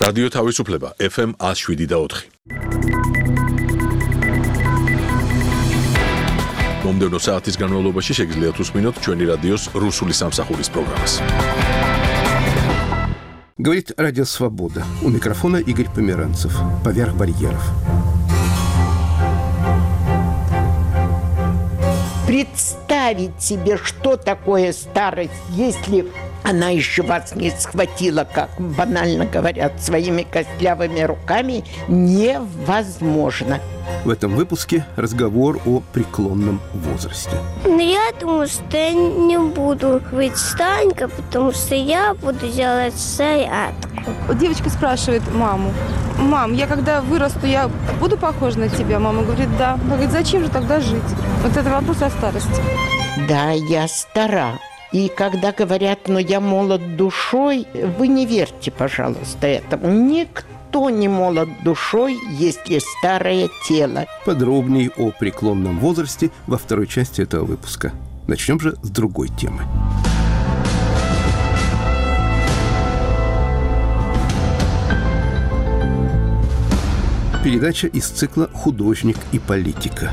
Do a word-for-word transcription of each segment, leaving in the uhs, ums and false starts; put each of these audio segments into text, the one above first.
რადიო თავისუფლება ეფ ემ one oh seven და four. მომდევნო საათის განმავლობაში შეგიძლიათ უსმინოთ ჩვენი რადიოს რუსული სამსახურის პროგრამას. Говорит Радио Свобода. У микрофона Игорь Померанцев. Поверх барьеров. Представить себе, что такое старость, если она еще вас не схватила, как банально говорят, своими костлявыми руками, невозможно. В этом выпуске разговор о преклонном возрасте. Ну, я думаю, что я не буду быть старенькой, потому что я буду делать зарядку. Вот девочка спрашивает маму: «Мам, я когда вырасту, я буду похожа на тебя?» Мама говорит: «Да». Она говорит: «Зачем же тогда жить?» Вот это вопрос о старости. Да, я стара. И когда говорят: «но я молод душой», вы не верьте, пожалуйста, этому. Никто не молод душой, если старое тело. Подробней о преклонном возрасте во второй части этого выпуска. Начнем же с другой темы. Передача из цикла «Художник и политика».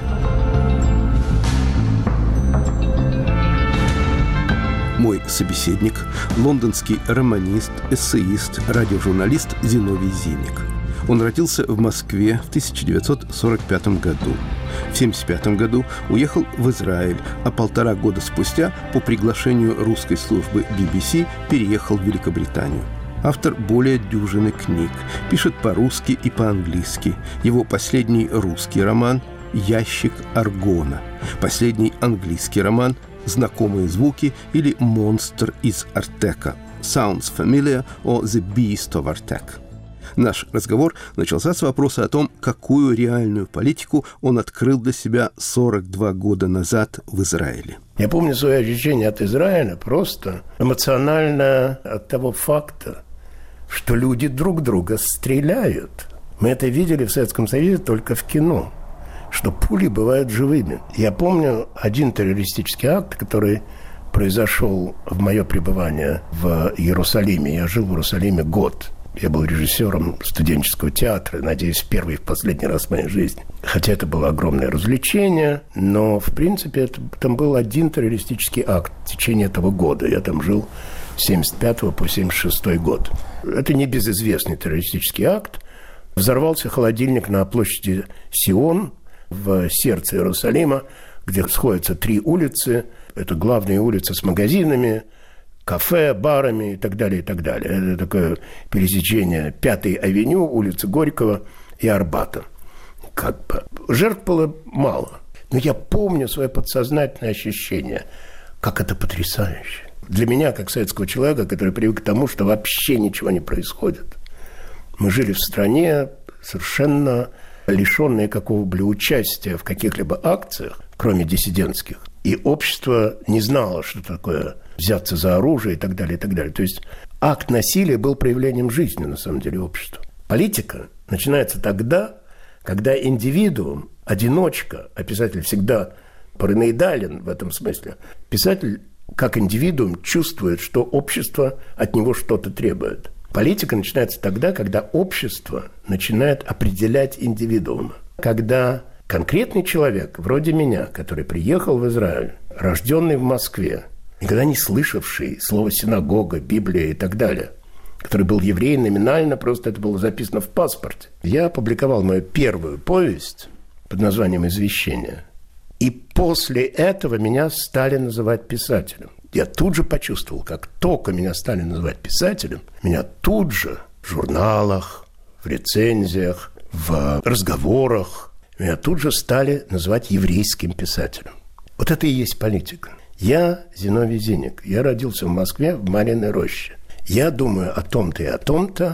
Мой собеседник – лондонский романист, эссеист, радиожурналист Зиновий Зиник. Он родился в Москве в тысяча девятьсот сорок пятом году. В семьдесят пятом году уехал в Израиль, а полтора года спустя по приглашению русской службы би би си переехал в Великобританию. Автор более дюжины книг, пишет по-русски и по-английски. Его последний русский роман «Ящик Аргона», последний английский роман «Знакомые звуки» или «Монстр из Артека» «Sounds Familiar» or «The Beast of Artek». Наш разговор начался с вопроса о том, какую реальную политику он открыл для себя сорок два года назад в Израиле. Я помню свое ощущение от Израиля просто эмоционально от того факта, что люди друг друга стреляют. Мы это видели в Советском Союзе только в кино, что пули бывают живыми. Я помню один террористический акт, который произошел в мое пребывание в Иерусалиме. Я жил в Иерусалиме год. Я был режиссером студенческого театра, надеюсь, в первый и в последний раз в моей жизни. Хотя это было огромное развлечение, но, в принципе, это, там был один террористический акт в течение этого года. Я там жил с семьдесят пятого по семьдесят шестой год. Это небезызвестный террористический акт. Взорвался холодильник на площади Сион, в сердце Иерусалима, где сходятся три улицы. Это главные улицы с магазинами, кафе, барами и так далее, и так далее. Это такое пересечение Пятой авеню, улицы Горького и Арбата. Как бы. Жертв было мало. Но я помню свое подсознательное ощущение, как это потрясающе. Для меня, как советского человека, который привык к тому, что вообще ничего не происходит. Мы жили в стране совершенно лишенные какого-либо участия в каких-либо акциях, кроме диссидентских. И общество не знало, что такое взяться за оружие и так далее, и так далее. То есть акт насилия был проявлением жизни, на самом деле, общества. Политика начинается тогда, когда индивидуум, одиночка, а писатель всегда параноидален в этом смысле, писатель как индивидуум чувствует, что общество от него что-то требует. Политика начинается тогда, когда общество начинает определять индивидуума. Когда конкретный человек, вроде меня, который приехал в Израиль, рожденный в Москве, никогда не слышавший слово «синагога», «Библия» и так далее, который был еврей номинально, просто это было записано в паспорте. Я опубликовал мою первую повесть под названием «Извещение». И после этого меня стали называть писателем. Я тут же почувствовал, как только меня стали называть писателем, меня тут же в журналах, в рецензиях, в разговорах, меня тут же стали называть еврейским писателем. Вот это и есть политика. Я Зиновий Зиник. Я родился в Москве, в Марьиной роще. Я думаю о том-то и о том-то.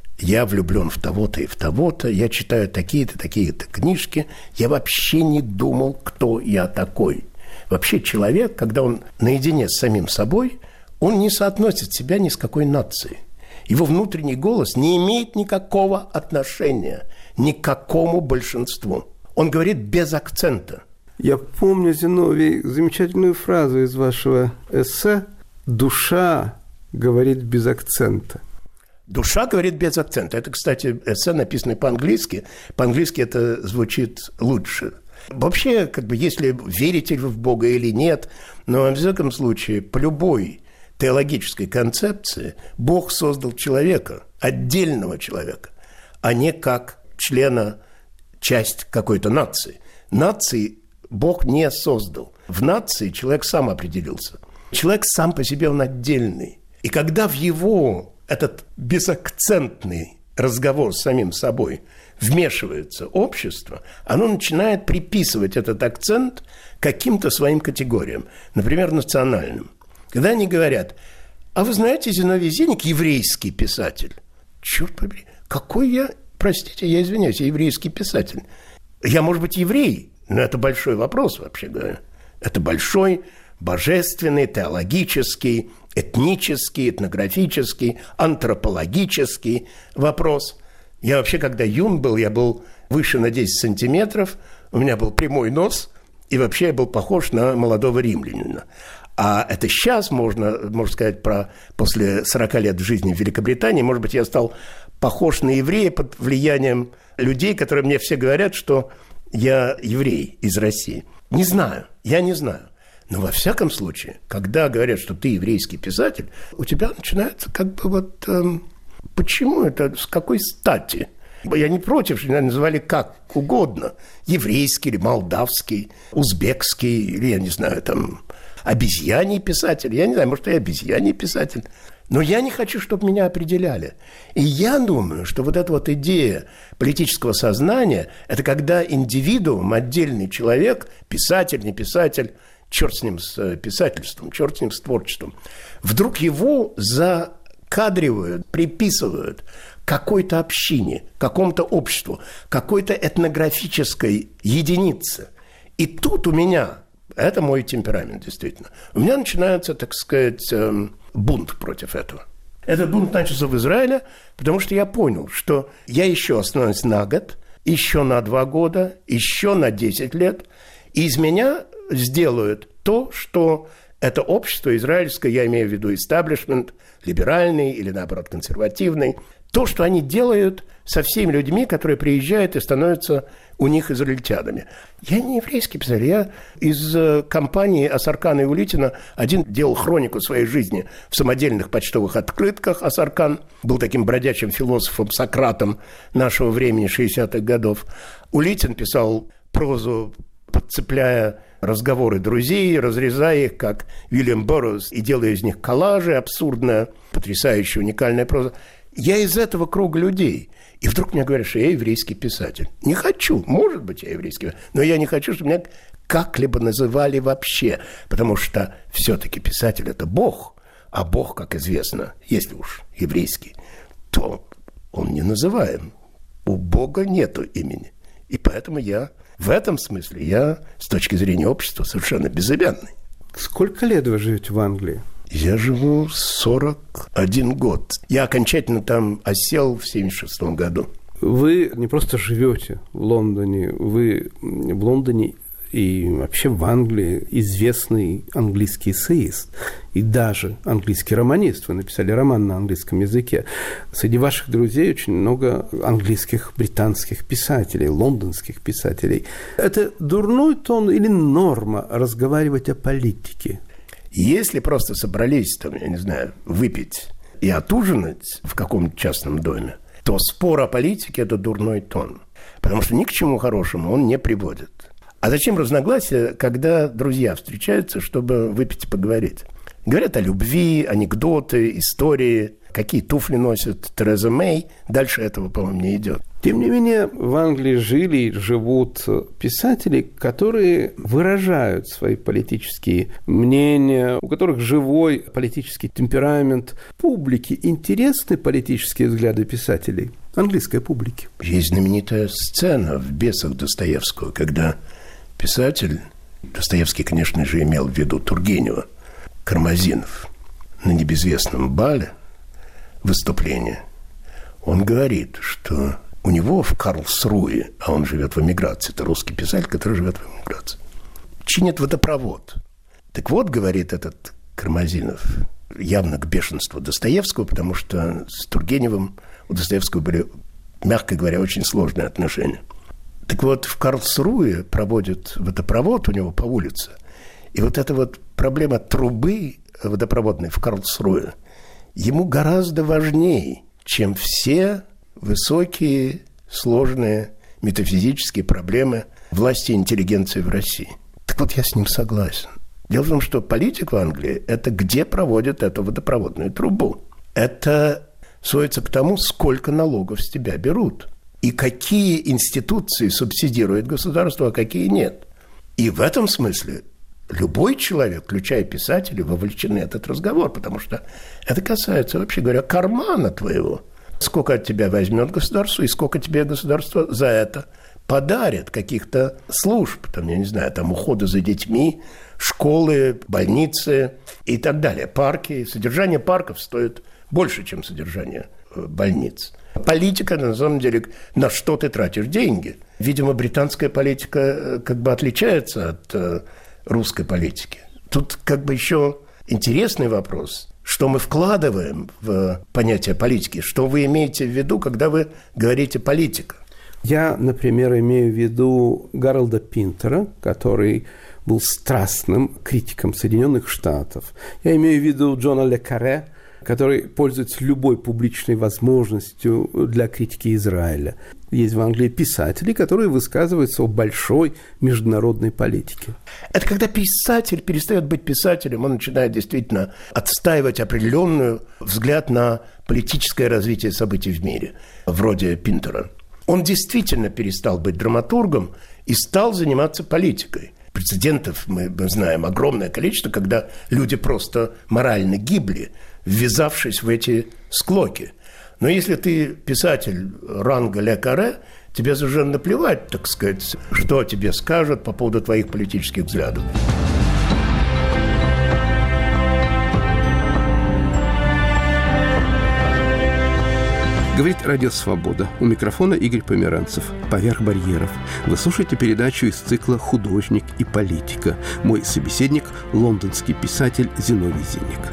Я влюблен в того-то и в того-то. Я читаю такие-то, такие-то книжки. Я вообще не думал, кто я такой. Вообще человек, когда он наедине с самим собой, он не соотносит себя ни с какой нацией. Его внутренний голос не имеет никакого отношения ни к какому большинству. Он говорит без акцента. Я помню, Зиновий, замечательную фразу из вашего эссе «Душа говорит без акцента». Душа говорит без акцента. Это, кстати, эссе, написанное по-английски. По-английски это звучит лучше. Вообще, как бы, если верите вы в Бога или нет, но, во всяком случае, по любой теологической концепции Бог создал человека, отдельного человека, а не как члена, часть какой-то нации. Нации Бог не создал. В нации человек сам определился. Человек сам по себе, он отдельный. И когда в его этот безакцентный разговор с самим собой вмешивается общество, оно начинает приписывать этот акцент каким-то своим категориям, например, национальным. Когда они говорят: а вы знаете, Зиновий Зенник еврейский писатель? Черт побери, какой я, простите, я извиняюсь, я еврейский писатель. Я, может быть, еврей, но это большой вопрос, вообще говоря. Это большой, божественный, теологический, этнический, этнографический, антропологический вопрос. Я вообще, когда юн был, я был выше на десять сантиметров, у меня был прямой нос, и вообще я был похож на молодого римлянина. А это сейчас можно, можно сказать, про после сорока лет жизни в Великобритании, может быть, я стал похож на еврея под влиянием людей, которые мне все говорят, что я еврей из России. Не знаю, я не знаю. Но во всяком случае, когда говорят, что ты еврейский писатель, у тебя начинается как бы вот... Эм, почему это? С какой стати? Я не против, что меня называли как угодно. Еврейский или молдавский, узбекский, или, я не знаю, там, обезьяний писатель. Я не знаю, может, я обезьяний писатель. Но я не хочу, чтобы меня определяли. И я думаю, что вот эта вот идея политического сознания, это когда индивидуум, отдельный человек, писатель, не писатель, черт с ним с писательством, черт с ним с творчеством, вдруг его закадривают, приписывают какой-то общине, какому-то обществу, какой-то этнографической единице. И тут у меня, это мой темперамент действительно, у меня начинается, так сказать, бунт против этого. Этот бунт начался в Израиле, потому что я понял, что я еще остановлюсь на год, еще на два года, еще на десять лет, и из меня сделают то, что это общество израильское, я имею в виду истеблишмент, либеральный или, наоборот, консервативный, то, что они делают со всеми людьми, которые приезжают и становятся у них израильтянами. Я не еврейский писатель, я из компании Асаркана и Улитина один делал хронику своей жизни в самодельных почтовых открытках. Асаркан был таким бродячим философом, Сократом нашего времени, шестидесятых годов. Улитин писал прозу, подцепляя разговоры друзей, разрезая их, как Уильям Борроуз, и делая из них коллажи, абсурдная, потрясающая, уникальная проза. Я из этого круга людей. И вдруг мне говорят, что я еврейский писатель. Не хочу, может быть, я еврейский писатель, но я не хочу, чтобы меня как-либо называли вообще, потому что все-таки писатель – это Бог, а Бог, как известно, если уж еврейский, то он не называем. У Бога нету имени. И поэтому я, в этом смысле, я, с точки зрения общества, совершенно безымянный. Сколько лет вы живете в Англии? Я живу сорок один год. Я окончательно там осел в семьдесят шестом году. Вы не просто живете в Лондоне, вы в Лондоне и вообще в Англии известный английский эссеист и даже английский романист. Вы написали роман на английском языке. Среди ваших друзей очень много английских, британских писателей, лондонских писателей. Это дурной тон или норма разговаривать о политике? Если просто собрались, там, я не знаю, выпить и отужинать в каком-то частном доме, то спор о политике – это дурной тон. Потому что ни к чему хорошему он не приводит. А зачем разногласия, когда друзья встречаются, чтобы выпить и поговорить? Говорят о любви, анекдоты, истории, какие туфли носит Тереза Мэй. Дальше этого, по-моему, не идет. Тем не менее, в Англии жили и живут писатели, которые выражают свои политические мнения, у которых живой политический темперамент. Публике интересны политические взгляды писателей, английской публики. Есть знаменитая сцена в «Бесах» Достоевского, когда писатель, Достоевский, конечно же, имел в виду Тургенева, Кармазинов, на небезвестном бале выступления, он говорит, что у него в Карлсруе, а он живет в эмиграции, это русский писатель, который живет в эмиграции, чинит водопровод. Так вот, говорит этот Кармазинов, явно к бешенству Достоевского, потому что с Тургеневым у Достоевского были, мягко говоря, очень сложные отношения. Так вот, в Карлсруе проводят водопровод у него по улице. И вот эта вот проблема трубы водопроводной в Карлсруе ему гораздо важнее, чем все высокие, сложные метафизические проблемы власти и интеллигенции в России. Так вот, я с ним согласен. Дело в том, что политика в Англии – это где проводят эту водопроводную трубу. Это сводится к тому, сколько налогов с тебя берут. И какие институции субсидирует государство, а какие нет. И в этом смысле любой человек, включая писателей, вовлечен в этот разговор, потому что это касается, вообще говоря, кармана твоего. Сколько от тебя возьмет государство и сколько тебе государство за это подарит каких-то служб, там, я не знаю, там ухода за детьми, школы, больницы и так далее. Парки. Содержание парков стоит больше, чем содержание больниц. Политика, на самом деле, на что ты тратишь деньги. Видимо, британская политика как бы отличается от русской политики. Тут как бы еще интересный вопрос. Что мы вкладываем в понятие политики? Что вы имеете в виду, когда вы говорите «политика»? Я, например, имею в виду Гарольда Пинтера, который был страстным критиком Соединенных Штатов. Я имею в виду Джона Ле Карре, который пользуется любой публичной возможностью для критики Израиля. Есть в Англии писатели, которые высказываются о большой международной политике. Это когда писатель перестает быть писателем, он начинает действительно отстаивать определенный взгляд на политическое развитие событий в мире, вроде Пинтера. Он действительно перестал быть драматургом и стал заниматься политикой. Прецедентов мы знаем огромное количество, когда люди просто морально гибли, ввязавшись в эти склоки. Но если ты писатель ранга Ле Карре, тебе совершенно наплевать, так сказать, что тебе скажут по поводу твоих политических взглядов. Говорит Радио Свобода. У микрофона Игорь Померанцев. «Поверх барьеров». Вы слушаете передачу из цикла «Художник и политика». Мой собеседник – лондонский писатель Зиновий Зинник.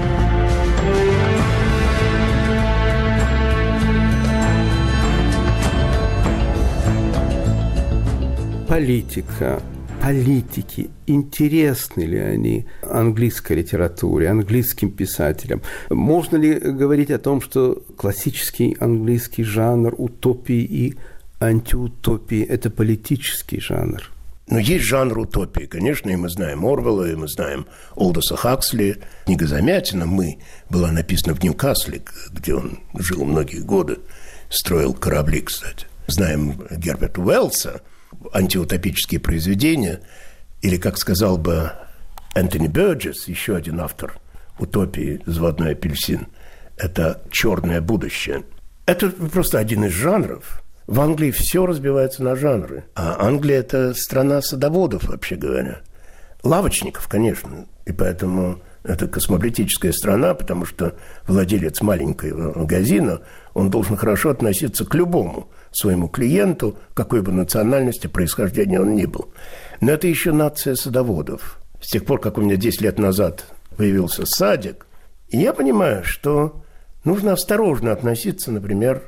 Политика. Политики, интересны ли они английской литературе, английским писателям? Можно ли говорить о том, что классический английский жанр утопии и антиутопии – это политический жанр? Но есть жанр утопии, конечно, и мы знаем Орвелла, и мы знаем Олдоса Хаксли. Книга «Замятина» «Мы» была написана в Ньюкасле, где он жил многие годы, строил корабли, кстати. Знаем Герберта Уэллса, антиутопические произведения, или, как сказал бы Энтони Бёрджес, еще один автор утопии «Заводной апельсин», это «Черное будущее». Это просто один из жанров. В Англии все разбивается на жанры. А Англия – это страна садоводов, вообще говоря. Лавочников, конечно. И поэтому это космополитическая страна, потому что владелец маленького магазина, он должен хорошо относиться к любому своему клиенту, какой бы национальности, происхождения он ни был. Но это еще нация садоводов. С тех пор, как у меня десять лет назад появился садик, и я понимаю, что нужно осторожно относиться, например,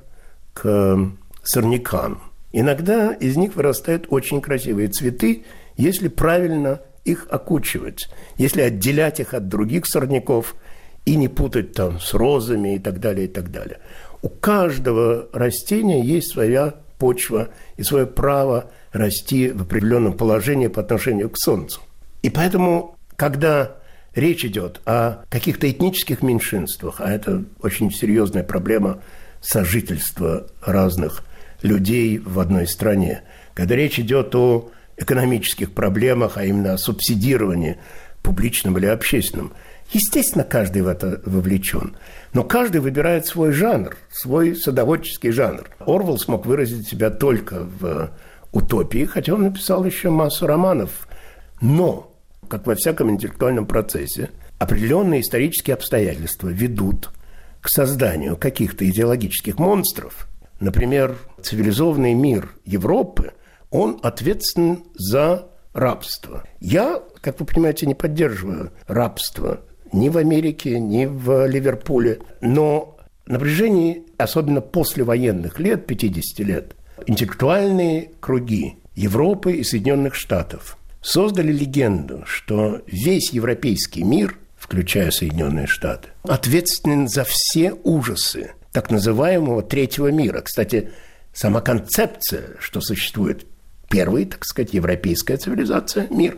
к сорнякам. Иногда из них вырастают очень красивые цветы, если правильно их окучивать, если отделять их от других сорняков и не путать там с розами и так далее, и так далее. У каждого растения есть своя почва и свое право расти в определенном положении по отношению к Солнцу. И поэтому, когда речь идет о каких-то этнических меньшинствах, а это очень серьезная проблема сожительства разных людей в одной стране, когда речь идет о экономических проблемах, а именно о субсидировании публичном или общественном, естественно, каждый в это вовлечен. Но каждый выбирает свой жанр, свой садоводческий жанр. Орвелл смог выразить себя только в утопии, хотя он написал еще массу романов. Но, как во всяком интеллектуальном процессе, определенные исторические обстоятельства ведут к созданию каких-то идеологических монстров. Например, цивилизованный мир Европы, он ответственен за рабство. Я, как вы понимаете, не поддерживаю рабство ни в Америке, ни в Ливерпуле. Но на протяжении, особенно послевоенных лет, пятидесяти лет, интеллектуальные круги Европы и Соединенных Штатов создали легенду, что весь европейский мир, включая Соединенные Штаты, ответственен за все ужасы так называемого третьего мира. Кстати, сама концепция, что существует первый, так сказать, европейская цивилизация, мир,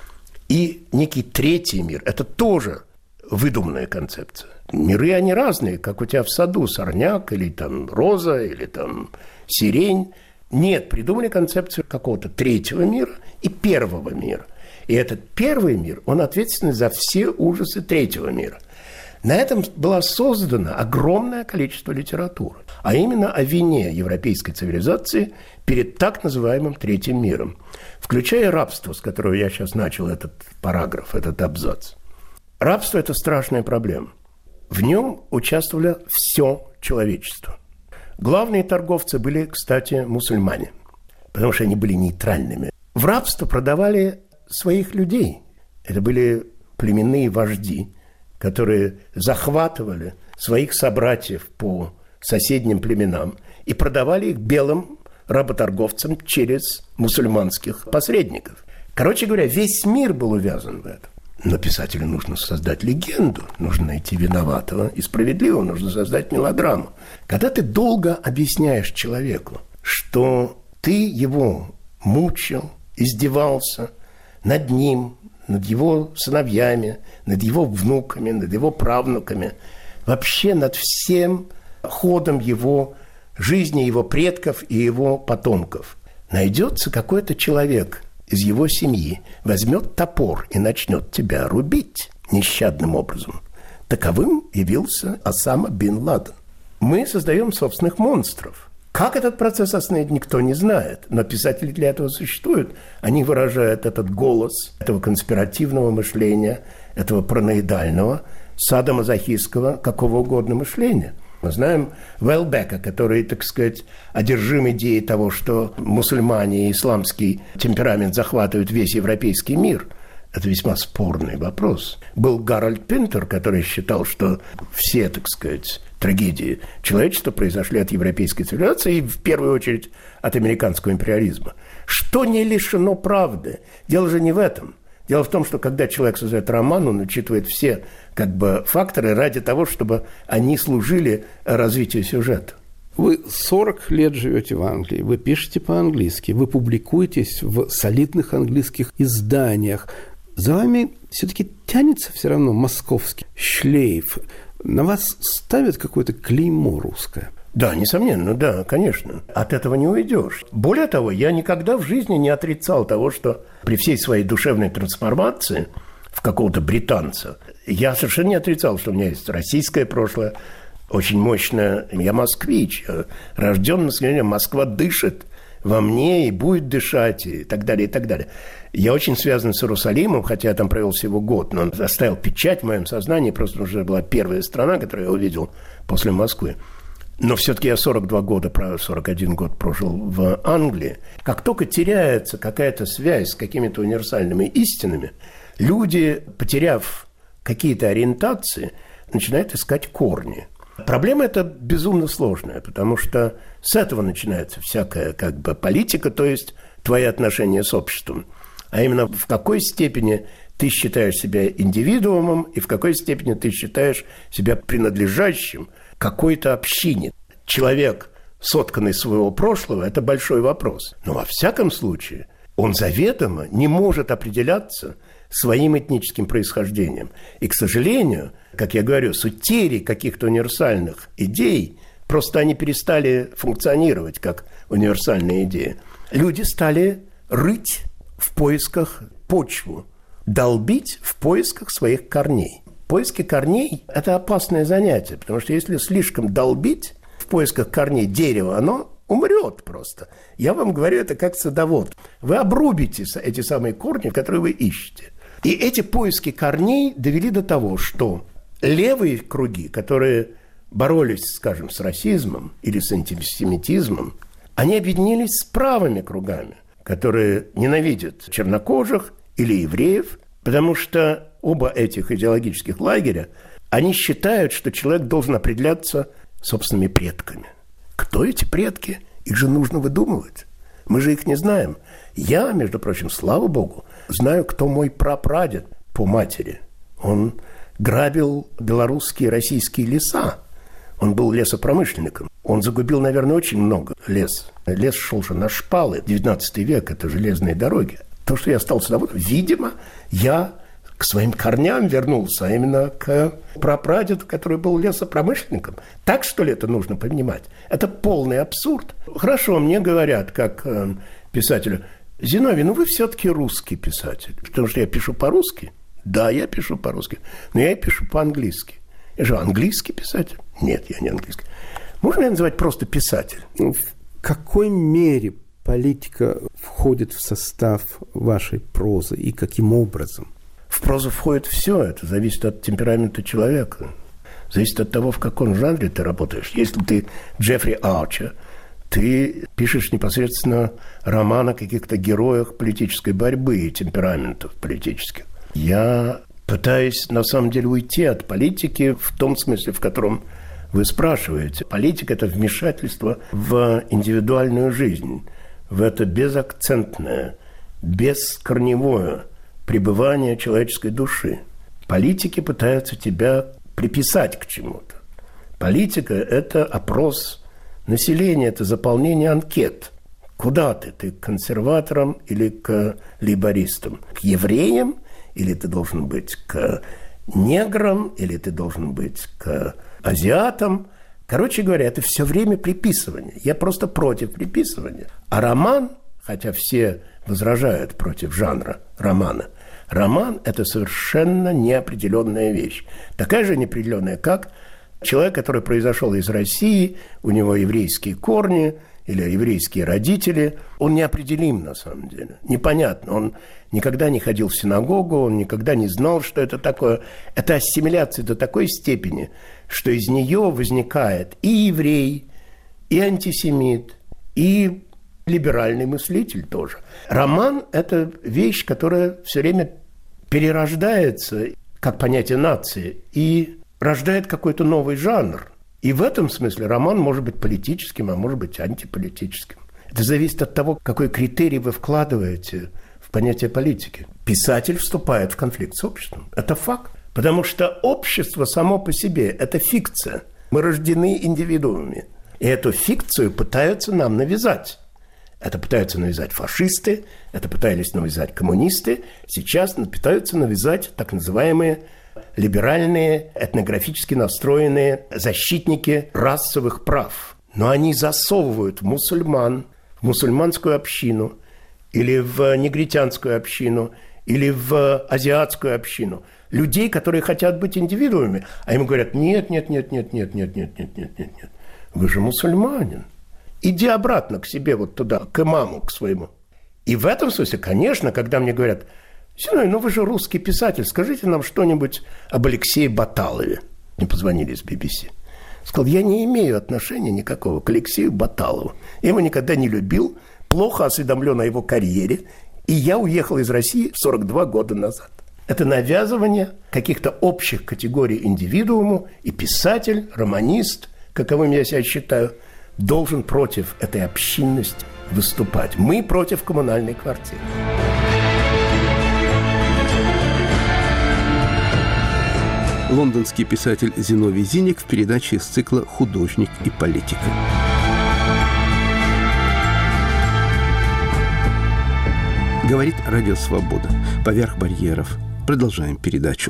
и некий третий мир, это тоже выдуманная концепция. Миры, они разные, как у тебя в саду сорняк, или там роза, или там сирень. Нет, придумали концепцию какого-то третьего мира и первого мира. И этот первый мир, он ответственен за все ужасы третьего мира. На этом было создано огромное количество литературы, а именно о вине европейской цивилизации перед так называемым третьим миром, включая рабство, с которого я сейчас начал этот параграф, этот абзац. Рабство – это страшная проблема. В нем участвовало все человечество. Главные торговцы были, кстати, мусульмане, потому что они были нейтральными. В рабство продавали своих людей. Это были племенные вожди, которые захватывали своих собратьев по соседним племенам и продавали их белым работорговцам через мусульманских посредников. Короче говоря, весь мир был увязан в этом. Но писателю нужно создать легенду, нужно найти виноватого и справедливого, нужно создать мелодраму. Когда ты долго объясняешь человеку, что ты его мучил, издевался над ним, над его сыновьями, над его внуками, над его правнуками, вообще над всем ходом его жизни, его предков и его потомков, найдется какой-то человек из его семьи, возьмет топор и начнет тебя рубить нещадным образом. Таковым явился Осама бин Ладен. Мы создаем собственных монстров. Как этот процесс остановить, никто не знает. Но писатели для этого существуют. Они выражают этот голос этого конспиративного мышления, этого параноидального, садомазохистского, какого угодно мышления. Мы знаем Уэлбека, который, так сказать, одержим идеей того, что мусульмане и исламский темперамент захватывают весь европейский мир. Это весьма спорный вопрос. Был Гарольд Пинтер, который считал, что все, так сказать, трагедии человечества произошли от европейской цивилизации и, в первую очередь, от американского империализма. Что не лишено правды. Дело же не в этом. Дело в том, что когда человек создает роман, он учитывает все как бы факторы ради того, чтобы они служили развитию сюжета. Вы сорок лет живете в Англии, вы пишете по-английски, вы публикуетесь в солидных английских изданиях. За вами все-таки тянется все равно московский шлейф. На вас ставят какое-то клеймо русское? Да, несомненно, да, конечно. От этого не уйдешь. Более того, я никогда в жизни не отрицал того, что при всей своей душевной трансформации в какого-то британца, я совершенно не отрицал, что у меня есть российское прошлое, очень мощное. Я москвич, я рожден на склоне, Москва дышит во мне и будет дышать, и так далее, и так далее. Я очень связан с Иерусалимом, хотя я там провел всего год, но он оставил печать в моем сознании, просто уже была первая страна, которую я увидел после Москвы. Но все-таки я сорок два года, сорок один год прожил в Англии. Как только теряется какая-то связь с какими-то универсальными истинами, люди, потеряв какие-то ориентации, начинают искать корни. Проблема эта безумно сложная, потому что с этого начинается всякая как бы политика, то есть твои отношения с обществом. А именно в какой степени ты считаешь себя индивидуумом и в какой степени ты считаешь себя принадлежащим какой-то общине. Человек, сотканный из своего прошлого, это большой вопрос. Но во всяком случае он заведомо не может определяться своим этническим происхождением. И, к сожалению, как я говорю, с утерей каких-то универсальных идей, просто они перестали функционировать как универсальные идеи. Люди стали рыть в поисках почву, долбить в поисках своих корней. Поиски корней – это опасное занятие, потому что если слишком долбить в поисках корней дерева, оно умрет просто. Я вам говорю это как садовод. Вы обрубите эти самые корни, которые вы ищете. И эти поиски корней довели до того, что левые круги, которые боролись, скажем, с расизмом или с антисемитизмом, они объединились с правыми кругами, которые ненавидят чернокожих или евреев, потому что оба этих идеологических лагеря, они считают, что человек должен определяться собственными предками. Кто эти предки? Их же нужно выдумывать. Мы же их не знаем. Я, между прочим, слава богу, знаю, кто мой прапрадед по матери. Он грабил белорусские и российские леса. Он был лесопромышленником. Он загубил, наверное, очень много лес. Лес шел же на шпалы. девятнадцатый век – это железные дороги. То, что я остался доволен, видимо, я к своим корням вернулся, а именно к прапрадеду, который был лесопромышленником. Так, что ли, это нужно понимать? Это полный абсурд. Хорошо, мне говорят, как э, писателю: Зиновий, ну вы все-таки русский писатель. Потому что я пишу по-русски. Да, я пишу по-русски, но я и пишу по-английски. Я же английский писатель? Нет, я не английский. Можно меня называть просто писатель? В какой мере политика входит в состав вашей прозы и каким образом? В прозу входит все. Это зависит от темперамента человека. Зависит от того, в каком жанре ты работаешь. Если ты Джеффри Арчер, ты пишешь непосредственно роман о каких-то героях политической борьбы и темпераментов политических. Я пытаюсь, на самом деле, уйти от политики в том смысле, в котором вы спрашиваете. Политика – это вмешательство в индивидуальную жизнь, в это безакцентное, бескорневое пребывание человеческой души. Политики пытаются тебя приписать к чему-то. Политика – это опрос населения, это заполнение анкет. Куда ты? Ты к консерваторам или к лейбористам? К евреям? Или ты должен быть к неграм? Или ты должен быть к азиатам? Короче говоря, это все время приписывание. Я просто против приписывания. А роман, хотя все возражают против жанра романа, роман – это совершенно неопределенная вещь. Такая же неопределенная, как человек, который произошел из России, у него еврейские корни или еврейские родители. Он неопределим на самом деле. Непонятно. Он никогда не ходил в синагогу, он никогда не знал, что это такое. Это ассимиляция до такой степени, что из нее возникает и еврей, и антисемит, и либеральный мыслитель тоже. Роман – это вещь, которая все время перерождается, как понятие нации, и рождает какой-то новый жанр. И в этом смысле роман может быть политическим, а может быть антиполитическим. Это зависит от того, какой критерий вы вкладываете в понятие политики. Писатель вступает в конфликт с обществом. Это факт. Потому что общество само по себе – это фикция. Мы рождены индивидуумами. И эту фикцию пытаются нам навязать. Это пытаются навязать фашисты, это пытались навязать коммунисты. Сейчас пытаются навязать так называемые либеральные, этнографически настроенные защитники расовых прав. Но они засовывают в мусульман, в мусульманскую общину, или в негритянскую общину, или в азиатскую общину людей, которые хотят быть индивидуумами. А им говорят: нет, нет, нет, нет, нет, нет, нет, нет, нет, нет, нет. Вы же мусульманин. Иди обратно к себе, вот туда, к имаму, к своему. И в этом смысле, конечно, когда мне говорят: Зиновий, ну вы же русский писатель, скажите нам что-нибудь об Алексее Баталове. Мне позвонили из би би си. Сказал: я не имею отношения никакого к Алексею Баталову. Я его никогда не любил, плохо осведомлен о его карьере, и я уехал из России сорок два года назад. Это навязывание каких-то общих категорий индивидууму, и писатель, романист, каковым я себя считаю, должен против этой общинности выступать. Мы против коммунальной квартиры. Лондонский писатель Зиновий Зиник в передаче из цикла «Художник и политика». Говорит Радио Свобода. Поверх барьеров. Продолжаем передачу.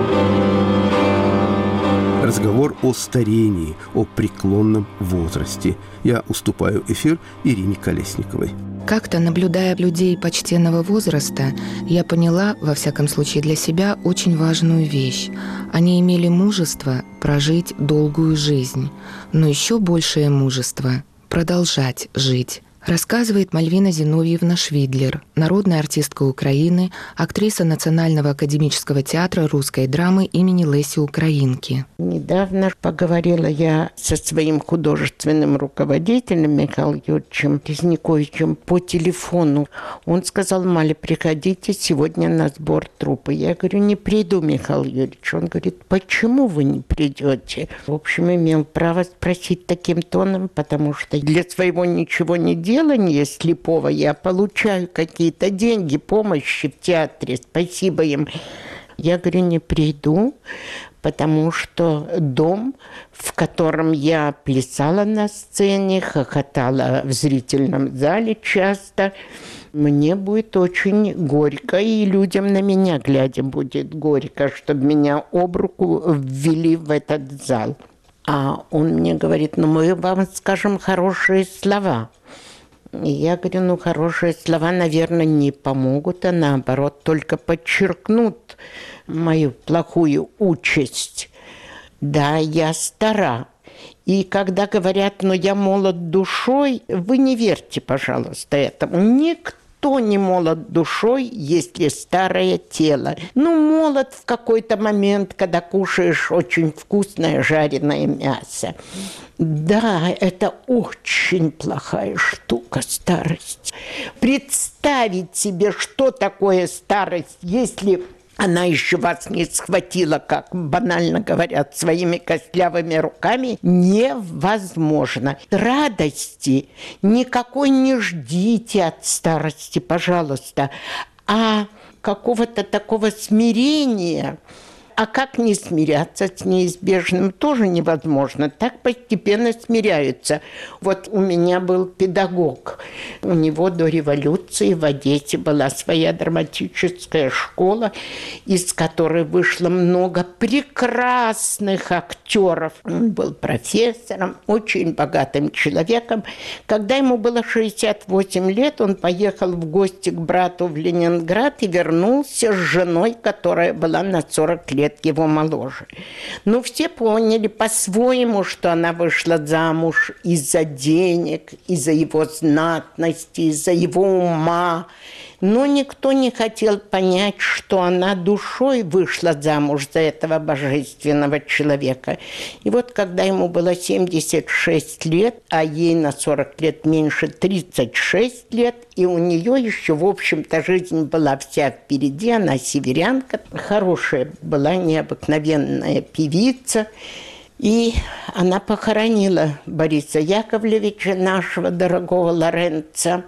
Разговор о старении, о преклонном возрасте. Я уступаю эфир Ирине Колесниковой. Как-то, наблюдая людей почтенного возраста, я поняла, во всяком случае для себя, очень важную вещь. Они имели мужество прожить долгую жизнь, но еще большее мужество продолжать жить Рассказывает Мальвина Зиновьевна Швидлер, народная артистка Украины, актриса Национального академического театра русской драмы имени Леси Украинки. Недавно поговорила я со своим художественным руководителем Михаилом Юрьевичем Резниковичем по телефону. Он сказал: Маля, приходите сегодня на сбор труппы. Я говорю: не приду, Михаил Юрьевич. Он говорит: почему вы не придете? В общем, имел право спросить таким тоном, потому что для своего ничего не делания слепого я получаю какие-то деньги, помощи в театре. Спасибо им. Я говорю: не приду, потому что дом, в котором я плясала на сцене, хохотала в зрительном зале часто, мне будет очень горько, и людям на меня глядя будет горько, чтобы меня об руку ввели в этот зал. А он мне говорит: ну мы вам скажем хорошие слова. И я говорю: ну хорошие слова, наверное, не помогут, а наоборот только подчеркнут мою плохую участь. Да, я стара. И когда говорят: ну я молод душой, вы не верьте, пожалуйста, этому. Никто не молод душой, если старое тело. Ну, молод в какой-то момент, когда кушаешь очень вкусное жареное мясо. Да, это очень плохая штука, старость. Представить себе, что такое старость, если она еще вас не схватила, как банально говорят, своими костлявыми руками, невозможно. Радости никакой не ждите от старости, пожалуйста, а какого-то такого смирения. А как не смиряться с неизбежным, тоже невозможно. Так постепенно смиряются. Вот у меня был педагог. У него до революции в Одессе была своя драматическая школа, из которой вышло много прекрасных актеров. Он был профессором, очень богатым человеком. Когда ему было шестьдесят восемь лет, он поехал в гости к брату в Ленинград и вернулся с женой, которая была на сорок лет его моложе. Но все поняли по-своему, что она вышла замуж из-за денег, из-за его знатности, из-за его ума. Но никто не хотел понять, что она душой вышла замуж за этого божественного человека. И вот когда ему было семьдесят шесть лет, а ей на сорок лет меньше тридцать шесть лет, и у нее еще, в общем-то, жизнь была вся впереди, она северянка, хорошая была, необыкновенная певица. И она похоронила Бориса Яковлевича, нашего дорогого Лоренца.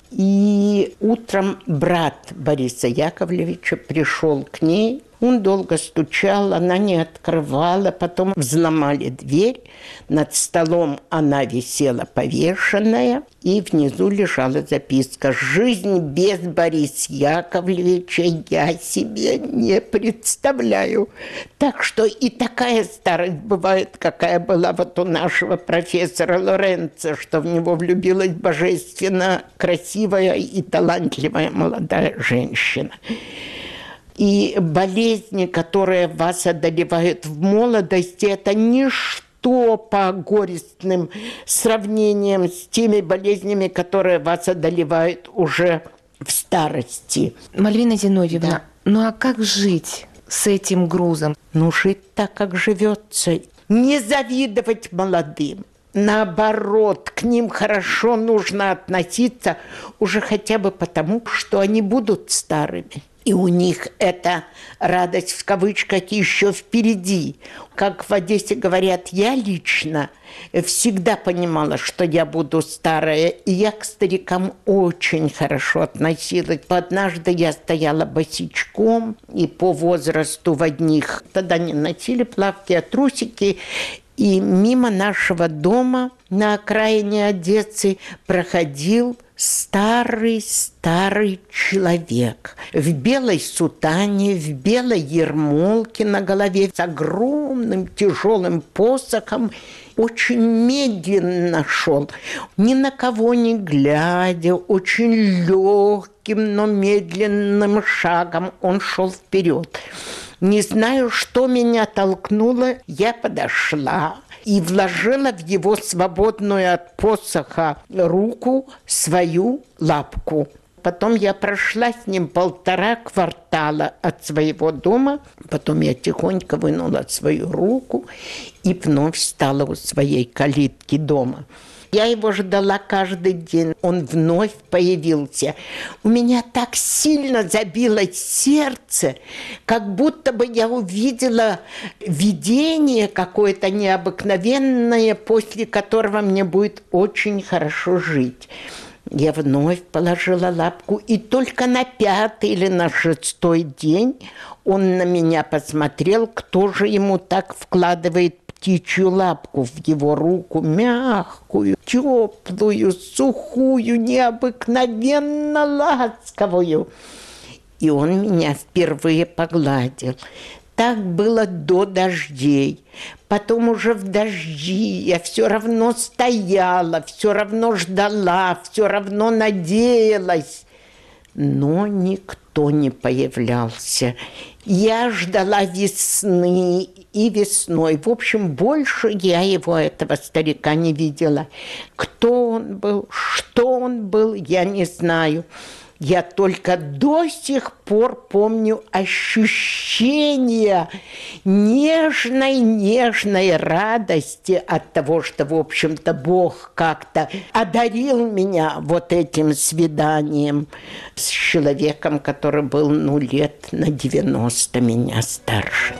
И утром брат Бориса Яковлевича пришел к ней. Он долго стучал, она не открывала. Потом взломали дверь. Над столом она висела повешенная. И внизу лежала записка: «Жизнь без Бориса Яковлевича я себе не представляю». Так что и такая старость бывает, какая была вот у нашего профессора Лоренца, что в него влюбилась божественно красивая и талантливая молодая женщина. И болезни, которые вас одолевают в молодости, это ничто по горестным сравнениям с теми болезнями, которые вас одолевают уже в старости. Мальвина Зиновьевна, Да. ну а как жить с этим грузом? Ну, жить так, как живется. Не завидовать молодым. Наоборот, к ним хорошо нужно относиться уже хотя бы потому, что они будут старыми. И у них эта радость в кавычках еще впереди. Как в Одессе говорят, я лично всегда понимала, что я буду старая. И я к старикам очень хорошо относилась. Однажды я стояла босичком и по возрасту в одних. Тогда не носили плавки, а трусики. И мимо нашего дома на окраине Одессы проходил старый-старый человек в белой сутане, в белой ермолке на голове, с огромным тяжелым посохом, очень медленно шел, ни на кого не глядя, очень легким, но медленным шагом он шел вперед. Не знаю, что меня толкнуло, я подошла и вложила в его свободную от посоха руку свою лапку. Потом я прошла с ним полтора квартала от своего дома. Потом я тихонько вынула свою руку и вновь стала у своей калитки дома. Я его ждала каждый день. Он вновь появился. У меня так сильно забилось сердце, как будто бы я увидела видение какое-то необыкновенное, после которого мне будет очень хорошо жить. Я вновь положила лапку, и только на пятый или на шестой день он на меня посмотрел, кто же ему так вкладывает птичью лапку в его руку, мягкую, теплую, сухую, необыкновенно ласковую. И он меня впервые погладил. Так было до дождей. Потом уже в дожди я все равно стояла, все равно ждала, все равно надеялась. Но никто не появлялся. Я ждала весны и весной. В общем, больше я его, этого старика, не видела. Кто он был, что он был, я не знаю. Я только до сих пор помню ощущение нежной-нежной радости от того, что, в общем-то, Бог как-то одарил меня вот этим свиданием с человеком, который был, ну, лет на девяносто меня старше.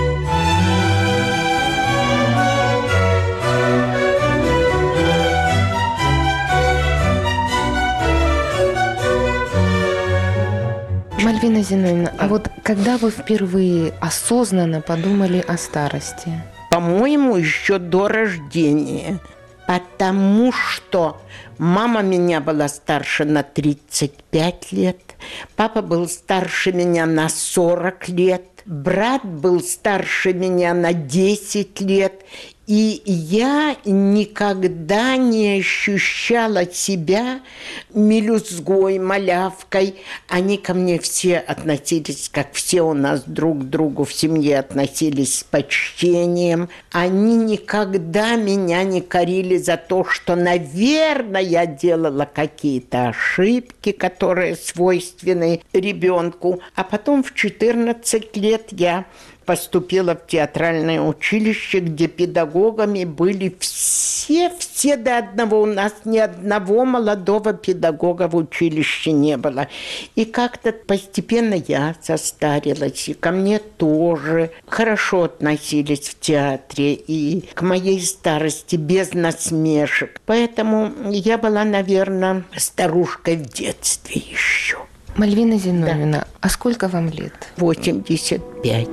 Мальвина Зиновьевна, а вот когда вы впервые осознанно подумали о старости? По-моему, еще до рождения. Потому что мама меня была старше на тридцать пять лет, папа был старше меня на сорок лет, брат был старше меня на десять лет. И я никогда не ощущала себя мелюзгой, малявкой. Они ко мне все относились, как все у нас друг к другу в семье относились с почтением. Они никогда меня не корили за то, что, наверное, я делала какие-то ошибки, которые свойственны ребенку. А потом в четырнадцать лет я поступила в театральное училище, где педагогами были все, все до одного. У нас ни одного молодого педагога в училище не было. И как-то постепенно я состарилась, и ко мне тоже хорошо относились в театре, и к моей старости без насмешек. Поэтому я была, наверное, старушкой в детстве еще. Мальвина Зиновьевна, да. А сколько вам лет? восемьдесят пять.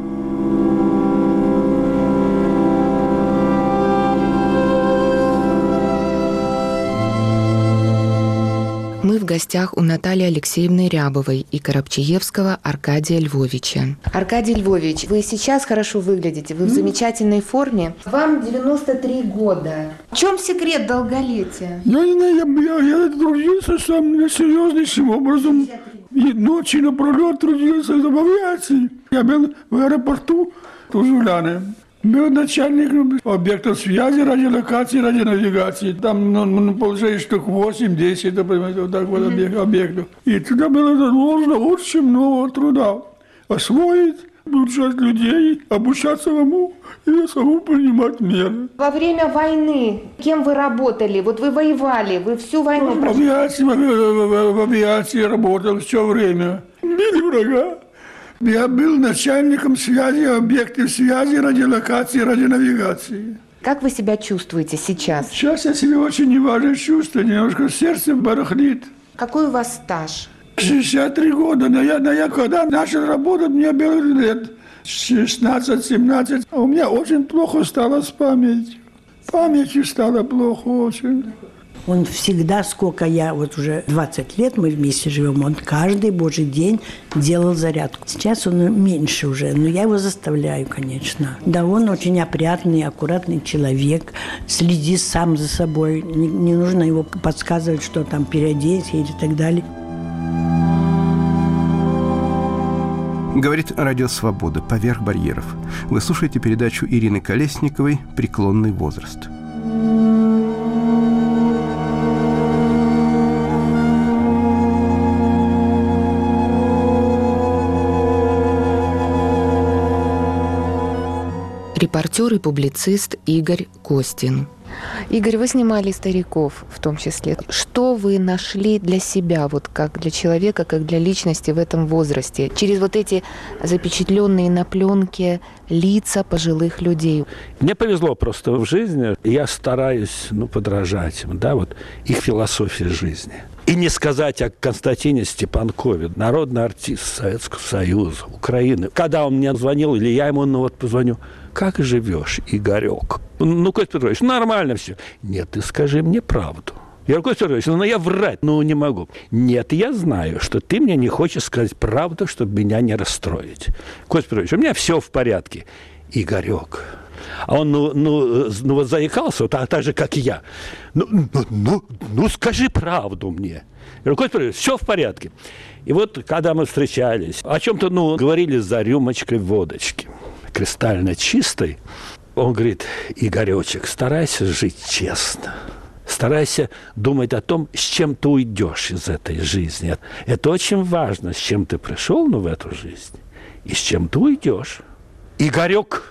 Мы в гостях у Натальи Алексеевны Рябовой и Коробчиевского Аркадия Львовича. Аркадий Львович, вы сейчас хорошо выглядите, вы в замечательной форме. Вам девяносто три года. В чем секрет долголетия? Я не знаю, я, я, я трудился сам серьезнейшим образом. И ночи напролет трудился в авиации. Я был в аэропорту Тужуляны. Был начальник объекта связи, радиолокации, радионавигации. Там, ну, ну получается, штук восемь-десять, вот так вот mm-hmm. объектов. И туда было нужно очень много труда. Освоить, обучать людей, обучаться самому и самому принимать меры. Во время войны кем вы работали? Вот вы воевали, вы всю войну... В авиации, в, в, в авиации работал все время. Били врага. Я был начальником связи, объектов связи, радиолокации, радионавигации. Как вы себя чувствуете сейчас? Сейчас я себя очень неважно чувствую, немножко сердце барахлит. Какой у вас стаж? шестьдесят три года, но я, но я когда начал работать, мне было лет шестнадцать-семнадцать. А у меня очень плохо стало с памятью. Памятью стало плохо очень. Он всегда, сколько я, вот уже двадцать лет мы вместе живем, он каждый божий день делал зарядку. Сейчас он меньше уже, но я его заставляю, конечно. Да, он очень опрятный, аккуратный человек, следит сам за собой. Не, не нужно его подсказывать, что там переодеть или так далее. Говорит Радио Свобода «Поверх барьеров». Вы слушаете передачу Ирины Колесниковой «Преклонный возраст». Репортер и публицист Игорь Костин. Игорь, вы снимали стариков в том числе. Что вы нашли для себя, вот как для человека, как для личности в этом возрасте, через вот эти запечатленные на пленке лица пожилых людей? Мне повезло просто в жизни. Я стараюсь ну, подражать им, да, вот их философии жизни. И не сказать о Константине Степанкове, народный артист Советского Союза, Украины. Когда он мне звонил, или я ему ну, вот позвоню, как живешь, Игорек? Ну, Костя Петрович, нормально все. Нет, ты скажи мне правду. Я говорю, Костя Петрович, ну я врать, ну не могу. Нет, я знаю, что ты мне не хочешь сказать правду, чтобы меня не расстроить. Костя Петрович, у меня все в порядке. Игорек. А он, ну, ну, ну вот заикался, вот, а так же, как и я. Ну, ну, ну, ну, скажи правду мне. Я говорю, Костя Петрович, все в порядке. И вот, когда мы встречались, о чем-то, ну, говорили за рюмочкой водочки, кристально чистой, он говорит, Игоречек, старайся жить честно. Старайся думать о том, с чем ты уйдешь из этой жизни. Это очень важно, с чем ты пришел ну, в эту жизнь и с чем ты уйдешь. Игорек,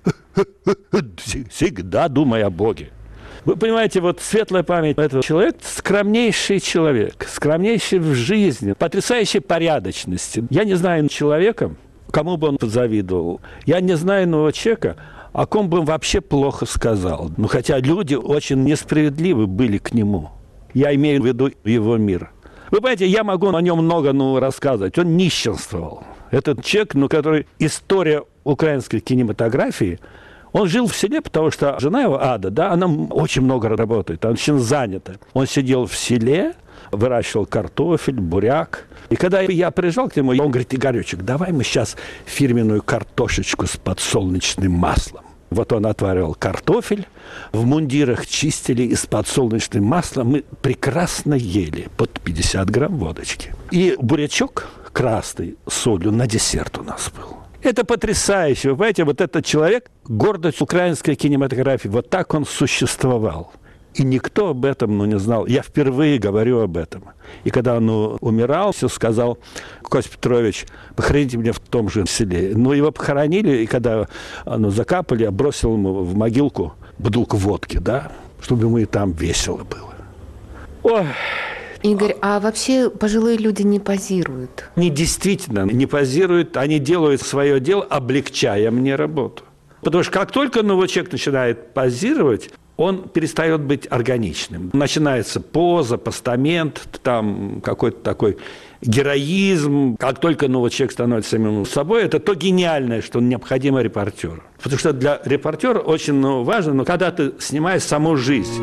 всегда думай о Боге. Вы понимаете, вот светлая память этого человека, скромнейший человек, скромнейший в жизни, потрясающей порядочности. Я не знаю человека, кому бы он позавидовал. Я не знаю иного человека, о ком бы он вообще плохо сказал. Ну, хотя люди очень несправедливы были к нему. Я имею в виду его мир. Вы понимаете, я могу о нем много ну, рассказывать. Он нищенствовал. Этот человек, ну, который история украинской кинематографии, он жил в селе, потому что жена его, Ада, да, она очень много работает, она очень занята. Он сидел в селе, выращивал картофель, буряк. И когда я приезжал к нему, он говорит, Игоречек, давай мы сейчас фирменную картошечку с подсолнечным маслом. Вот он отваривал картофель, в мундирах чистили, и с подсолнечным маслом мы прекрасно ели под пятьдесят грамм водочки. И бурячок красный с солью на десерт у нас был. Это потрясающе. Вы понимаете, вот этот человек, гордость украинской кинематографии, вот так он существовал. И никто об этом ну, не знал. Я впервые говорю об этом. И когда он ну, умирал, все сказал, Костя Петрович, похороните меня в том же селе. Ну, его похоронили, и когда ну, закапали, я бросил ему в могилку бутылку водки, да, чтобы ему и там весело было. Ой. Игорь, а вообще пожилые люди не позируют? Они действительно не позируют, они делают свое дело, облегчая мне работу. Потому что как только новый человек начинает позировать, он перестает быть органичным. Начинается поза, постамент, там какой-то такой героизм. Как только новый человек становится самим собой, это то гениальное, что необходимо репортеру. Потому что для репортера очень ну, важно, но когда ты снимаешь саму жизнь.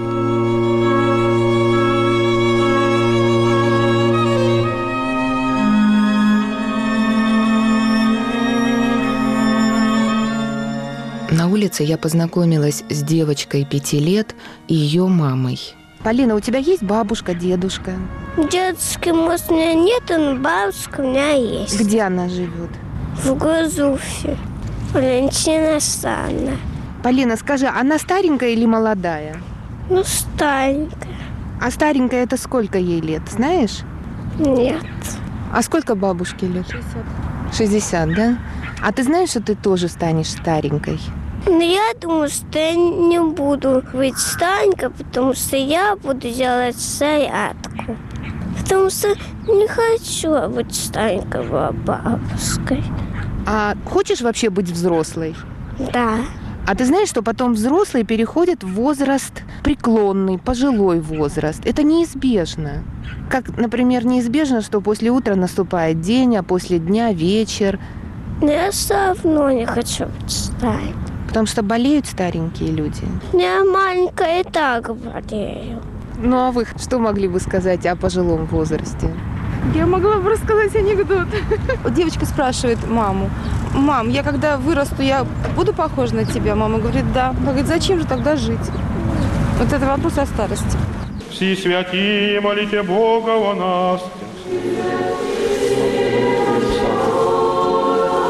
На улице я познакомилась с девочкой пяти лет и ее мамой. Полина, у тебя есть бабушка, дедушка? Дедушки, может, у меня нет, но бабушка у меня есть. Где она живет? В Гузуфе. Валентина Александровна. Полина, скажи, она старенькая или молодая? Ну, старенькая. А старенькая это сколько ей лет, знаешь? Нет. А сколько бабушке лет? шестьдесят. шестьдесят, да? А ты знаешь, что ты тоже станешь старенькой? Но я думаю, что я не буду быть старенькой, потому что я буду делать зарядку. Потому что не хочу быть старенькой бабушкой. А хочешь вообще быть взрослой? Да. А ты знаешь, что потом взрослые переходят в возраст преклонный, пожилой возраст? Это неизбежно. Как, например, неизбежно, что после утра наступает день, а после дня вечер. Но я все равно не хочу быть старенькой. Потому что болеют старенькие люди. Я маленькая и так болею. Ну а вы что могли бы сказать о пожилом возрасте? Я могла бы рассказать анекдот. Девочка спрашивает маму, мам, я когда вырасту, я буду похожа на тебя? Мама говорит, да. Она говорит, зачем же тогда жить? Вот это вопрос о старости. Всі святі, молите Бога о нас.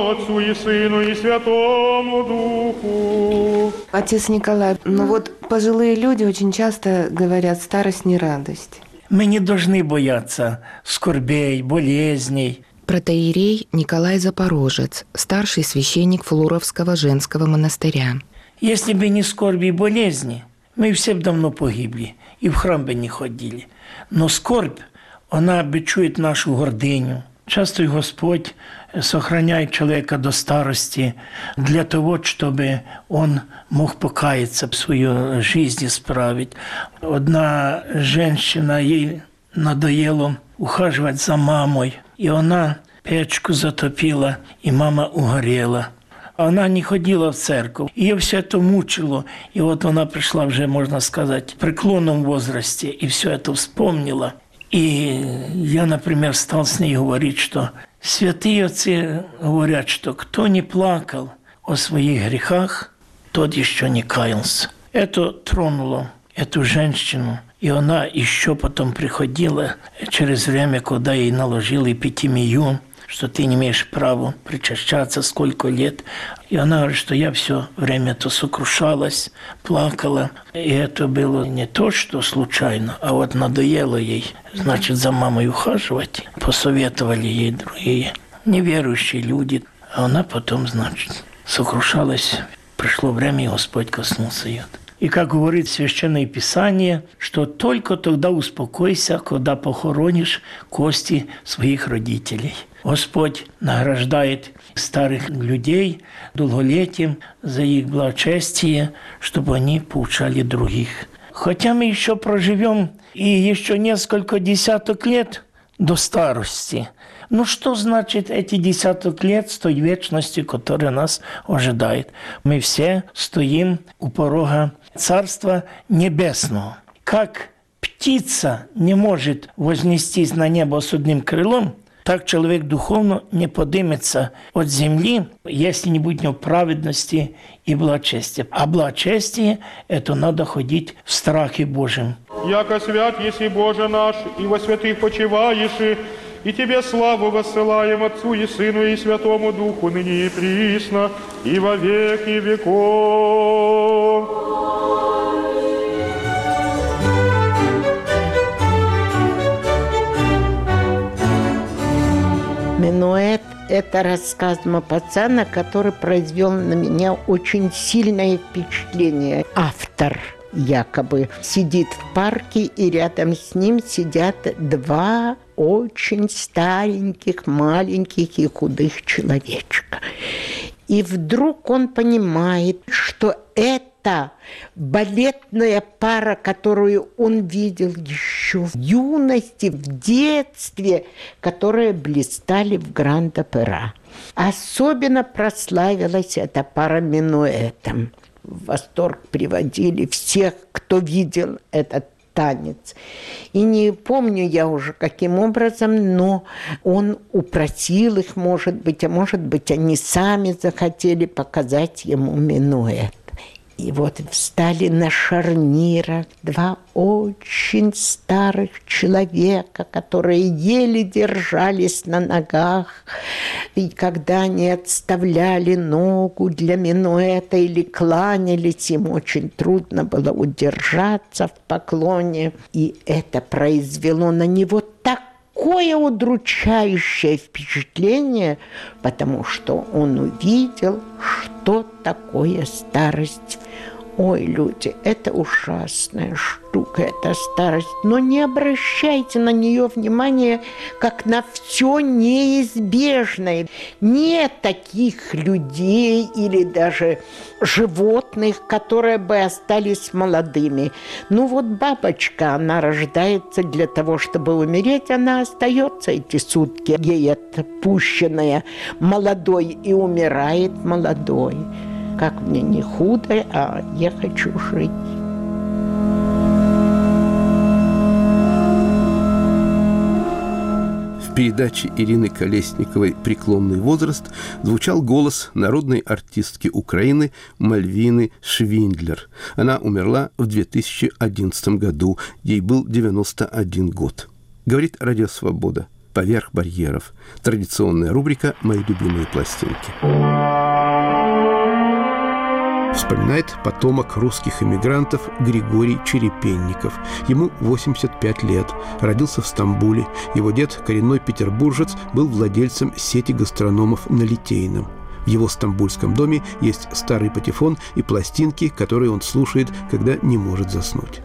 Отцу и Сыну и Святому Духу. Отец Николай, ну вот пожилые люди очень часто говорят, старость не радость. Мы не должны бояться скорбей, болезней. Протоиерей Николай Запорожец, старший священник Флуровского женского монастыря. Если бы не скорби и болезни, мы все бы давно погибли и в храм бы не ходили. Но скорбь, она бичует нашу гордыню. Часто и Господь сохраняет человека до старости для того, чтобы он мог покаяться, свою жизнь исправить. Одна женщина, ей надоело ухаживать за мамой, и она печку затопила, и мама угорела. Она не ходила в церковь. Ее все это мучило. И вот она пришла уже, можно сказать, в преклонном возрасте, и все это вспомнила. И я, например, стал с ней говорить, что святые отцы говорят, что кто не плакал о своих грехах, тот еще не каялся. Это тронуло эту женщину. И она еще потом приходила через время, когда ей наложили эпитемию, что ты не имеешь права причащаться сколько лет. И она говорит, что я все время-то сокрушалась, плакала. И это было не то, что случайно, а вот надоело ей, значит, за мамой ухаживать. Посоветовали ей другие неверующие люди. А она потом, значит, сокрушалась. Пришло время, и Господь коснулся ее. И как говорит Священное Писание, что только тогда успокойся, когда похоронишь кости своих родителей. Господь награждает старых людей долголетием за их благочестие, чтобы они поучали других. Хотя мы еще проживем и еще несколько десяток лет до старости. Ну что значит эти десяток лет с той вечности, которая нас ожидает? Мы все стоим у порога Царства Небесного. Как птица не может вознестись на небо с одним крылом, так человек духовно не поднимется от земли, если не будет у него праведности и благочестия. А благочестие – это надо ходить в страхе Божьем. Яко свят еси Боже наш, и во святых почиваешь, и Тебе славу воссылаем Отцу и Сыну и Святому Духу, ныне и присно, и во веки веков. Минуэт – это рассказ Мапасана, который произвел на меня очень сильное впечатление. Автор якобы сидит в парке, и рядом с ним сидят два очень стареньких, маленьких и худых человечка. И вдруг он понимает, что это балетная пара, которую он видел еще в юности, в детстве, которые блистали в Гранд-Опера. Особенно прославилась эта пара минуэтом. В восторг приводили всех, кто видел этот танец. И не помню я уже, каким образом, но он упросил их, может быть, а может быть, они сами захотели показать ему минуэт. И вот встали на шарнирах два очень старых человека, которые еле держались на ногах. И когда они отставляли ногу для минуэта или кланялись, им очень трудно было удержаться в поклоне. И это произвело на него такое удручающее впечатление, потому что он увидел, что такое старость. Ой, люди, это ужасная штука, это старость. Но не обращайте на нее внимания, как на все неизбежное. Нет таких людей или даже животных, которые бы остались молодыми. Ну вот бабочка, она рождается для того, чтобы умереть, она остается эти сутки, ей отпущенная молодой, и умирает молодой. Как мне не худо, а я хочу жить. В передаче Ирины Колесниковой «Преклонный возраст» звучал голос народной артистки Украины Мальвины Швиндлер. Она умерла в две тысячи одиннадцатом году. Ей был девяносто один год. Говорит Радио Свобода. «Поверх барьеров». Традиционная рубрика «Мои любимые пластинки». Вспоминает потомок русских эмигрантов Григорий Черепенников. Ему восемьдесят пять лет. Родился в Стамбуле. Его дед, коренной петербуржец, был владельцем сети гастрономов на Литейном. В его стамбульском доме есть старый патефон и пластинки, которые он слушает, когда не может заснуть.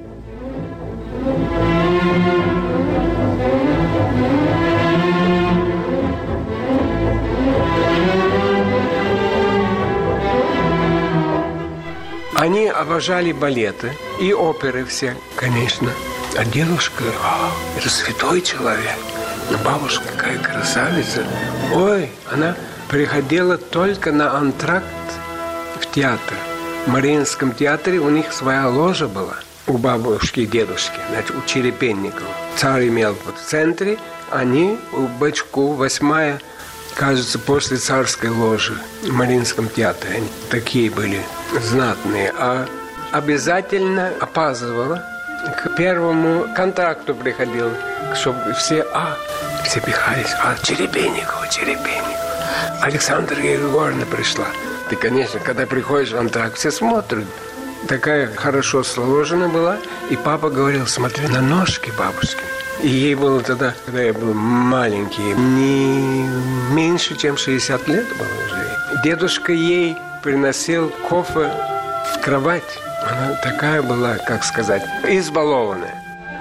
Они обожали балеты и оперы все, конечно. А дедушка, о, это святой человек. Бабушка какая красавица. Ой, она приходила только на антракт в театр. В Мариинском театре у них своя ложа была. У бабушки и дедушки, значит, у Черепенникова. Царь имел в центре, они у Бычку восьмая, кажется, после царской ложи в Мариинском театре. Они такие были знатные. А обязательно опаздывала. К первому контракту приходила, чтобы все, а, все пихались, а, Черепенникова, Черепенникова. Александра Григорьевна пришла. Ты, конечно, когда приходишь в антракт, все смотрят. Такая хорошо сложена была. И папа говорил, смотри на ножки бабушки. И ей было тогда, когда я был маленький, не меньше, чем шестьдесят лет было уже. Дедушка ей приносил кофе в кровать. Она такая была, как сказать, избалованная.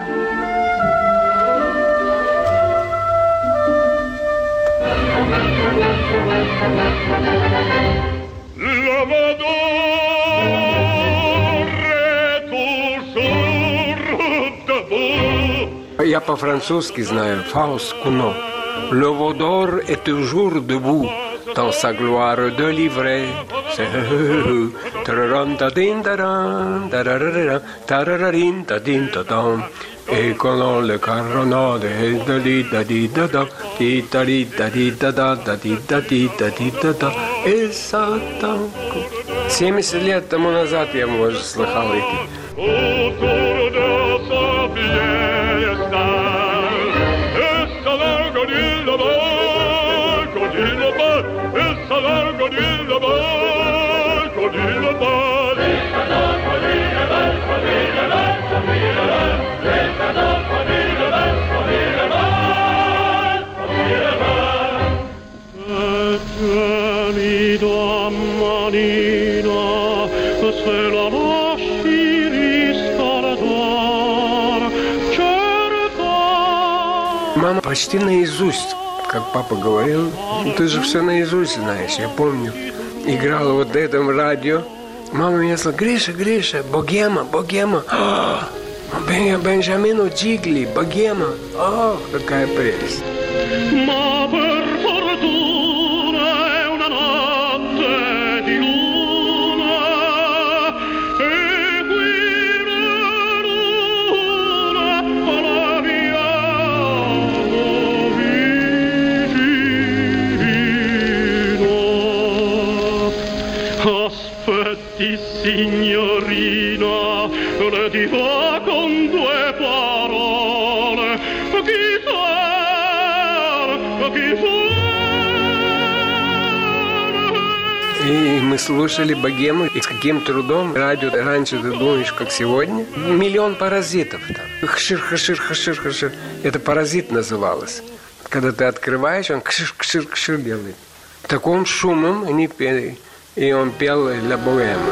Я по-французски знаю Фауст Куно. Le vaudor est toujours debout dans sa gloire de livret. Et quand le caronade est de l'ida dida da, dida dida dida da, da dida dida dida da, и сатанку. семьдесят лет тому назад я, может, слыхал эти. Мама почти наизусть, как папа говорил, ты же все наизусть знаешь, я помню. Играла вот в этом радио. Мама меня сказала, Гриша, Гриша, богема, богема. А, Бенджамину Джигли, богема. Ох, какая прелесть. Signorina, le dirò con due parole, chi sei, chi sei. И мы слушали богему, и с каким трудом радио раньше, ты думаешь, как сегодня, миллион паразитов там. Хшир, хшир, хшир, хшир. Это паразит называлось. Когда ты открываешь, он кшир, кшир, кшир делает. Таким шумом они пели, и он пел для богемы.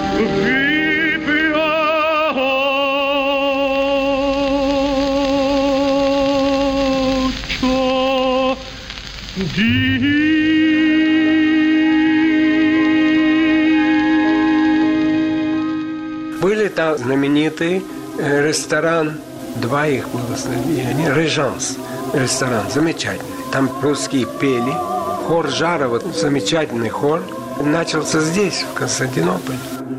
Были там знаменитый ресторан, два их было, Режанс ресторан, замечательный. Там русские пели, хор Жарова, замечательный хор, начался здесь, в Константинополе.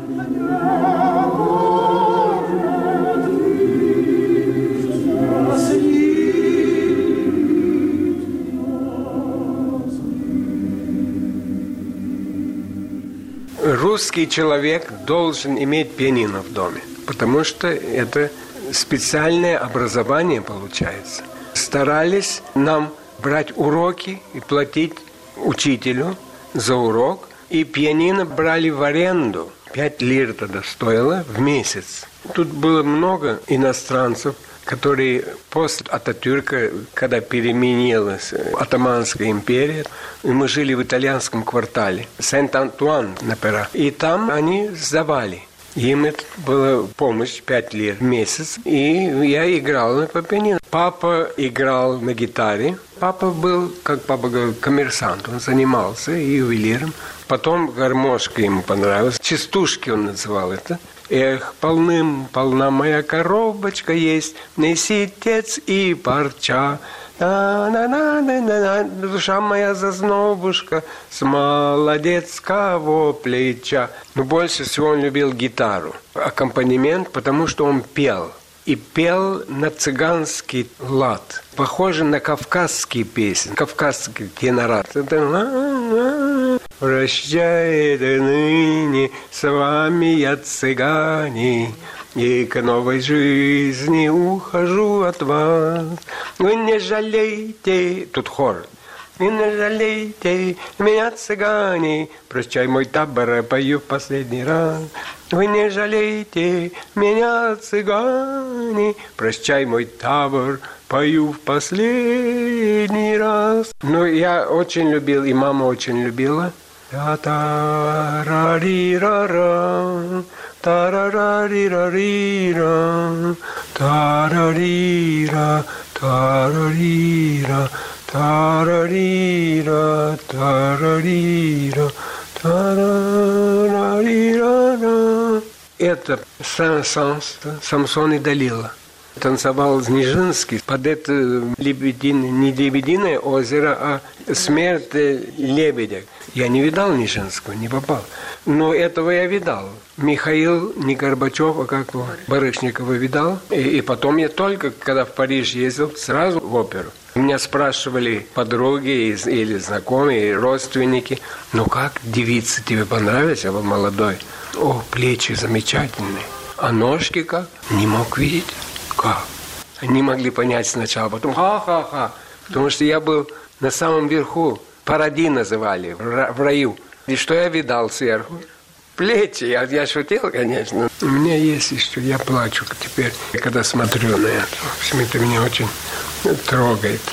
Русский человек должен иметь пианино в доме, потому что это специальное образование получается. старались нам брать уроки и платить учителю за урок. И пианино брали в аренду. Пять лир тогда стоило в месяц. Тут было много иностранцев, которые после Ататюрка, когда переменилась Отtomанская империя, и мы жили в итальянском квартале, Сент-Антуан, например, и там они сдавали. Им это была помощь, пять лир в месяц, и я играл на пианино. Папа играл на гитаре. Папа был, как папа говорил, коммерсант, он занимался ювелиром. Потом гармошка ему понравилась, частушки он называл это. Эх, полным, полна моя коробочка есть, неси тец и парча. На-на-на-на-на, душа моя зазнобушка с молодецкого плеча. Но больше всего он любил гитару, аккомпанемент, потому что он пел. И пел на цыганский лад, похоже на кавказские песни, кавказский тенорат. Прощай, ныне с вами я цыгане, и к новой жизни ухожу от вас. Вы не жалейте, тут хор. Вы не жалейте меня, цыгане, прощай, мой табор, пою в последний раз. Вы не жалейте меня, цыгане, прощай, мой табор, пою в последний раз. Ну, я очень любил, и мама очень любила. Та-та-ра-ри-ра-ра, та-ра-ра-ри-ра-ри-ра, та-ра-ри-ра, та-ра-ри-ра, та-ра-ри-ра, та-ра-ри-ра, та-ра-ра-ри-ра-ра. Это Сен-Санс, Самсон и Далила. Танцевал Снежинский под это лебединое, не лебединое озеро, а смерть лебедя. Я не видал Нижинского, не попал. Но этого я видал. Михаил, не Горбачев, а как его, Барышникова видал. И, и потом я только, когда в Париж ездил, сразу в оперу. Меня спрашивали подруги или знакомые, родственники, ну как, девица, тебе понравилась? Я был молодой. О, плечи замечательные. А ножки как? Не мог видеть. Как? Они могли понять сначала, потом ха-ха-ха. Потому что я был на самом верху. Паради называли, в раю. И что я видал сверху? Плечи. Я, я шутил, конечно. У меня есть еще, я плачу теперь, когда смотрю на это. В общем, это меня очень трогает.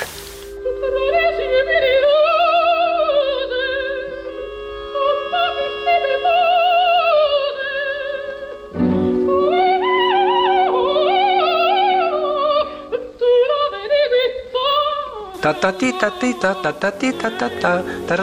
Та-та-ти-та-ти-та-та-та-ти-та-та-та,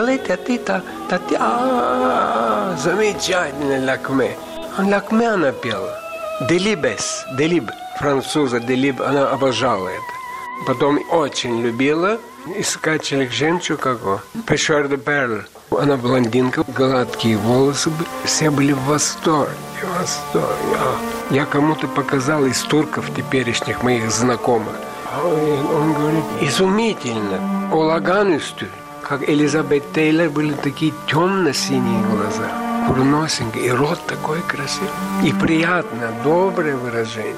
та-та-ти-та-та-та-ти. Замечательно, Лакме. Он Лакме она пела. Делибес, Делиб, француза Делиб, она обожала это. Потом очень любила искатель жемчуг какого. Пешер де Перл. Она блондинка, гладкие волосы. Все были в восторге, в восторге. Я кому-то показал из турков теперешних моих знакомых. Он говорит, изумительно. Олаганусту, как Элизабет Тейлор, были такие темно-синие глаза, курносенькие, и рот такой красивый. И приятное, доброе выражение.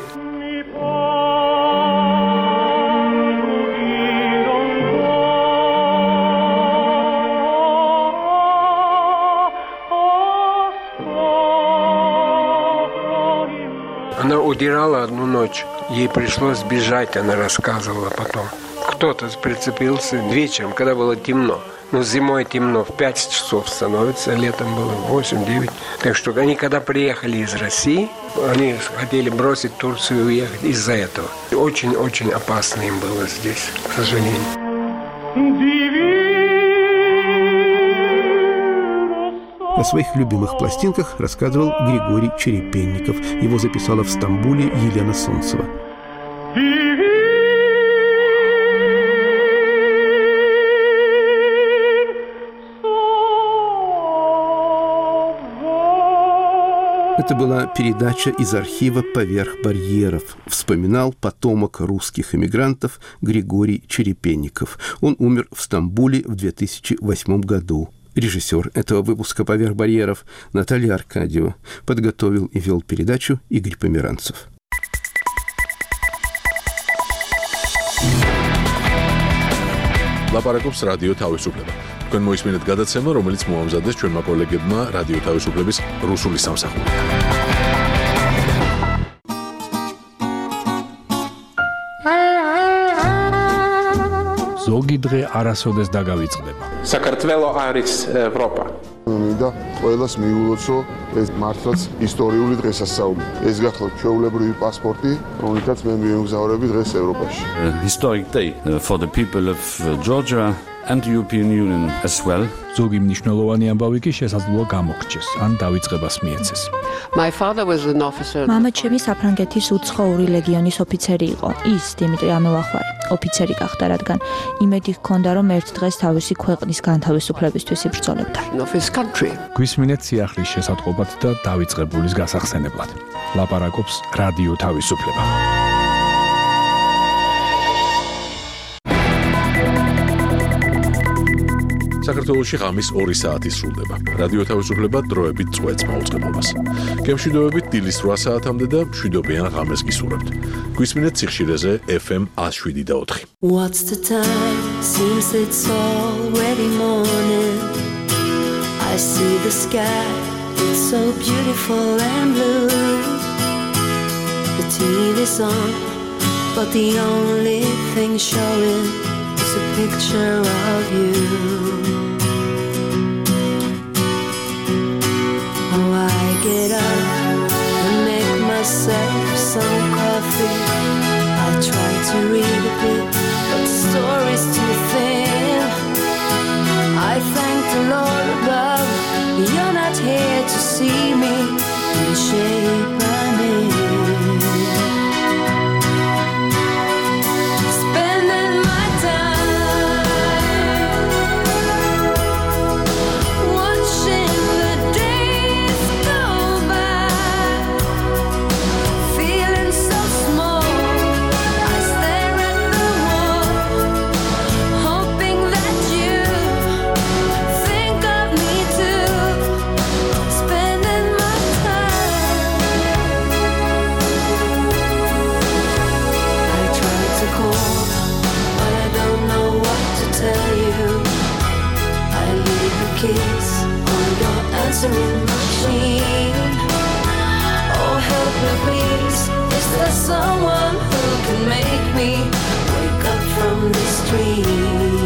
Она удирала одну ночь. Ей пришлось бежать, она рассказывала потом. Кто-то прицепился вечером, когда было темно. Ну, зимой темно, в пять часов становится, летом было восемь-девять. Так что они, когда приехали из России, они хотели бросить Турцию и уехать из-за этого. Очень-очень опасно им было здесь, к сожалению. О своих любимых пластинках рассказывал Григорий Черепенников. Его записала в Стамбуле Елена Солнцева. Это была передача из архива «Поверх барьеров». Вспоминал потомок русских эмигрантов Григорий Черепенников. Он умер в Стамбуле в две тысячи восьмом году. Режиссер этого выпуска «Поверх барьеров» Наталья Аркадьева. Подготовил и вел передачу Игорь Померанцев. ლაპარაკობს რადიო თავისუფლება. თქვენ მოისმინეთ გადაცემა, რომელიც მოამზადეს ჩვენმა კოლეგებმა რადიო თავისუფლების რუსული სამსახური. ზოგი დღე არასოდეს დაგავიწყდება. საქართველო არის ევროპა. მინდა ყველას მიულოცო ეს მართლაც ისტორიული დღესასწაული. ეს გახლავთ ჩვეულებრივი პასპორტი, რომელთაც მე მიემგზავრები დღეს ევროპაში. Historic day for the people of Georgia and the European Union as well. ზოგი მნიშვნელოვანი ამბავი კი შესაძლოა გამოგრჩეს, ან დავიწყებას მიეცეს. My father was an officer. მამა ჩემი საფრანგეთის უცხოური ლეგიონის ოფიცერი იყო. ის დიმიტრი ამელახვარი ოფიცერი გახდა, რადგან იმედი ჰქონდა, რომ ერთ დღეს თავისი ქვეყნის განთავისუფლებისთვის იბრძოლებდა. გვისმინეთ სიახლის შესატყობად და დავიწყებულის გასახსენებლად. ლაპარაკობს რადიო თავისუფლება. საქართველოში ღამის ორი საათი სრულდება. რადიო თავისუფლება დროებით წვეთს მაუწყებლობას. გემშვიდობებით დილის რვა საათამდე და მშვიდობიან ღამეს გისურვებთ. გვისმინეთ სიხშირეზე ეფ ემ one oh seven point four. What's the time? Seems it's already morning. I see the sky, it's so beautiful and blue. The T V's on, but the only thing showing is a picture of you. Oh, I get up and make myself some coffee. I try to read a bit, but the story's too thin. I thank the Lord above, you're not here to see me in the shape I'm in. Spending my time watching the days go by, feeling so small. I stare at the wall, hoping that you think of me too. Spending my time. I try to call, but I don't know what to tell you. I leave a kiss on your answering machine. Oh, help me please, is there someone who can make me wake up from this dream?